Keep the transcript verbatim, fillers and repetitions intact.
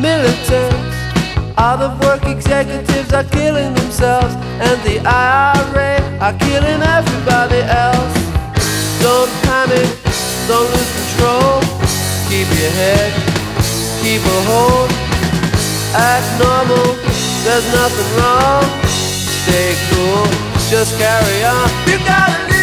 militants, out of work executives are killing themselves, and the I R A are killing everybody else. Don't panic, don't lose control. Keep your head, keep a hold. Act normal, there's nothing wrong. Stay cool, just carry on. You gotta live.